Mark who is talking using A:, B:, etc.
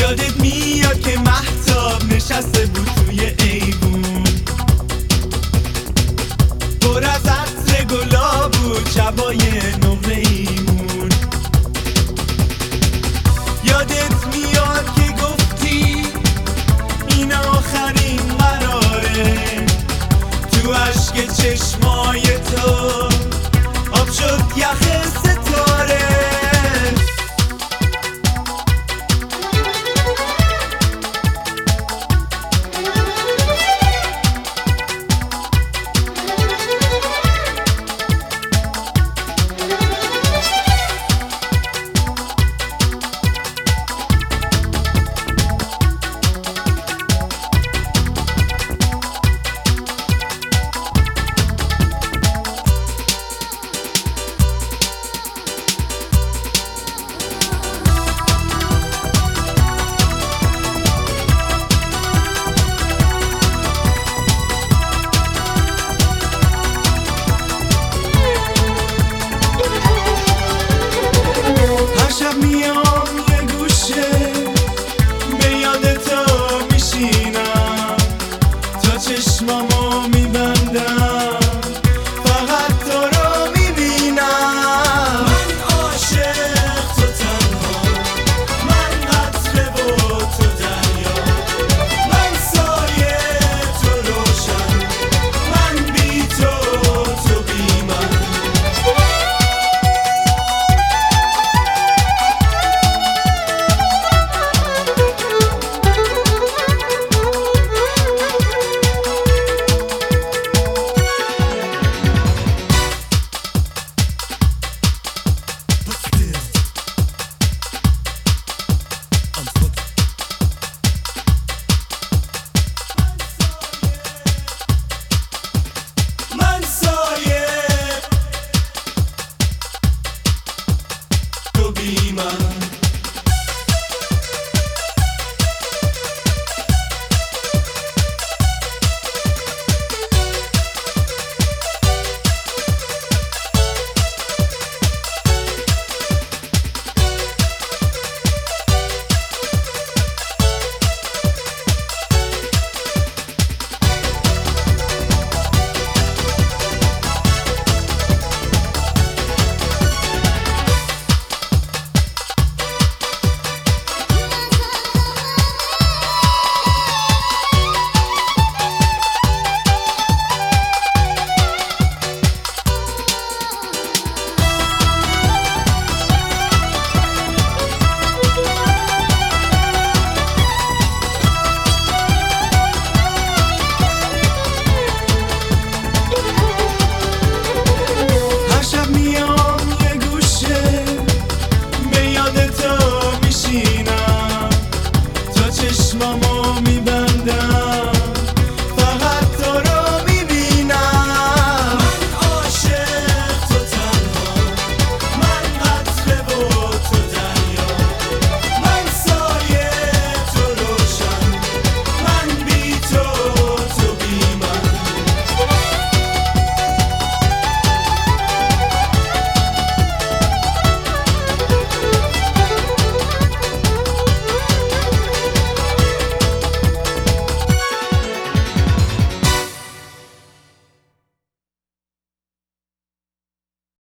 A: یادت میاد که مهتاب نشسته بود توی ایوون، پر از عطر گلاب بود شبای نقره ایمون. یادت میاد که گفتی این آخرین قراره، تو عشق چشمای تو آب شد یخ ستاره. میام یه گوشه به یاد تو میشینم، تا چشمامو میبندم فقط تو رو میبینم. من عاشق تو تنها، من قطره و تو دریا، من سایه تو روشن، من بی تو بی من. چشمامو